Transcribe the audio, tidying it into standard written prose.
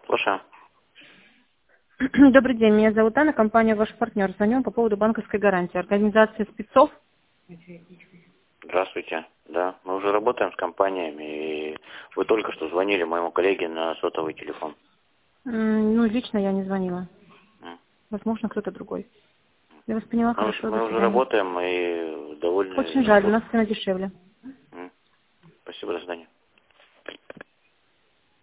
Слушаю. Добрый день, меня зовут Анна, компания «Ваш партнер». Звоню по поводу банковской гарантии. Организация спецов. Здравствуйте. Да, мы уже работаем с компаниями, и вы только что звонили моему коллеге на сотовый телефон. Ну, лично я не звонила. М. Возможно, кто-то другой. Я вас поняла, хорошо, Мы до уже свидания. работаем и довольны. Очень жаль, у нас цена дешевле. Спасибо, до свидания.